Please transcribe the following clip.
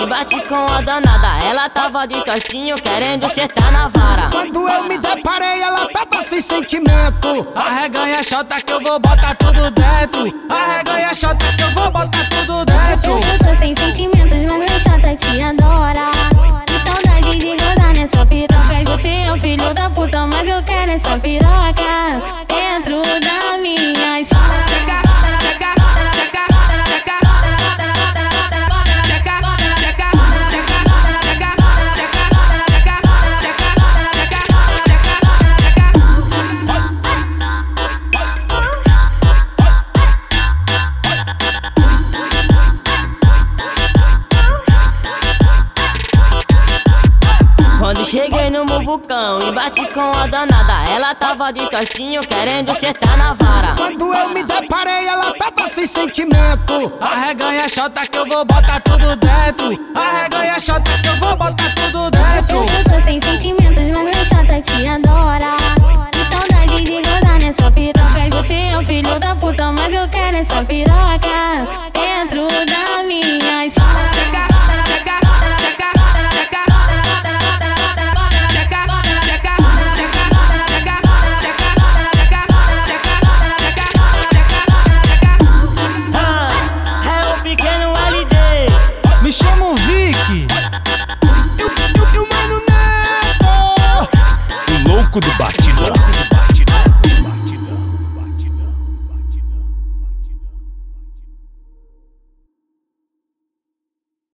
e bate com a danada. Ela tava de tostinho querendo sentar na vara. Quando eu me deparei, ela tava sem sentimento. Arreganha chota que eu vou botar tudo dentro. Arreganha chota que eu vou botar tudo dentro. Eu sou sem sentimentos, mas meu chata te adora. Que saudade de gozar nessa piroca. E você é um filho da puta, mas eu quero essa piroca dentro da minha história. Quando cheguei no Muvucão e bati com a danada, ela tava de tostinho querendo sentar na vara. Quando eu me deparei, ela tava sem sentimento. Arreganha chota que eu vou botar tudo dentro. Arreganha chota que eu vou botar tudo dentro. Eu sou sem sentimentos, mas meu chata te adora.